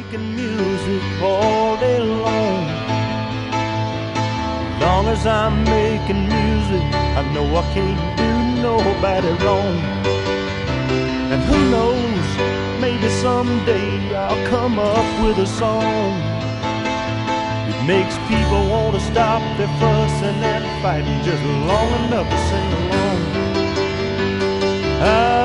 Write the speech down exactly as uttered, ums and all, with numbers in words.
making music all day long. As long as I'm making music, I know I can't do nobody wrong. And who knows, maybe someday I'll come up with a song that makes people want to stop their fussing and fighting just long enough to sing along. I